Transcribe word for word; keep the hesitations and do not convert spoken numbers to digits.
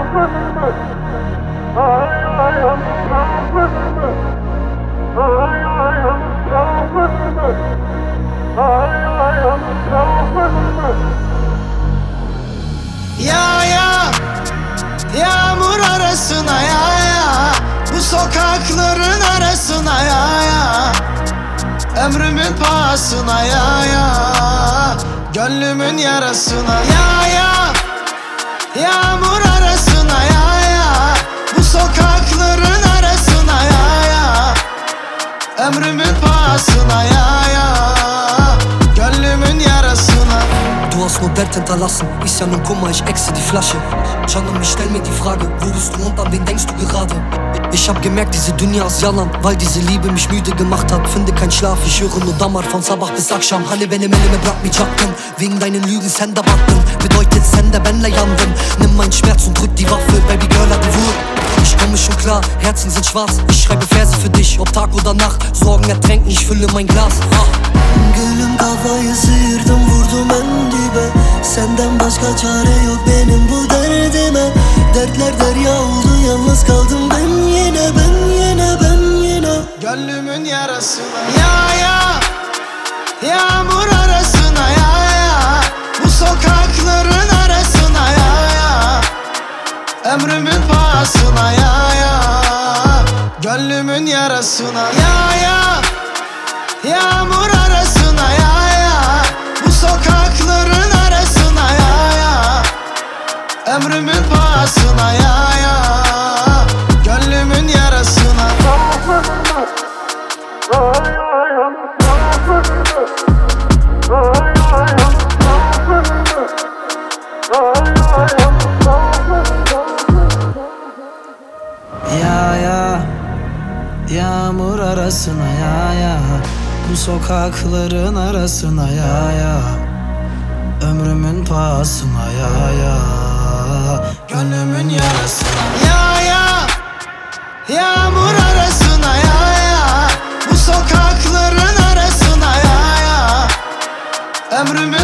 Ya ya yağmur arasına ya ya, bu sokakların arasına ya ya, ömrümün pahasına ya ya, gönlümün yarasına ya ya, yağmur arasına ya ya, bu sokakların arasına ya ya, ömrümün pahasına ya ya, gönlümün yarasına. Du hast nur Geld hinterlassen, ich ja nun Kummer, ich exe die Flasche. Canım, ich stell mir die Frage, wo bist du und an wen denkst du gerade? Ich hab gemerkt, diese Dünya ist yalan, weil diese Liebe mich müde gemacht hat. Finde kein Schlaf, ich höre nur Damar von Sabah bis Akşam. Hani benim elime bırakmayacaktın, wegen deinen Lügen sen de baktın. Bedeutet sen de benle yandın. Nimm meinen Schmerz und drück die Waffe, Baby Girl hadi vur. Ich komme schon klar, Herzen sind schwarz. Ich schreibe Verse für dich, ob Tag oder Nacht. Sorgen ertränken, ich fülle mein Glas. ah. Gülüm, kafayı sıyırdım, vurdum en dibe. Senden başka çare yok benim bu derdime. Dertler derya oldu, yalnız kaldım ben yine, ben yine, ben yine. Gönlümün yarasına ya ya, yağmur arasına ya ya, bu sokakların arasına ya ya, ömrümün pahasına ya ya, gönlümün yarasına ya ya, yağmur arasına ya ya, bu sokakların arasına ya ya, ömrümün pahasına ya ya, gönlümün yarasına. Ya ya, yağmur arasına ya ya, bu sokakların arasına ya ya, ömrümün pahasına ya ya, gönlümün yarasına. Ya ya yağmur arasına ya ya, bu sokakların arasına ya ya, ömrümün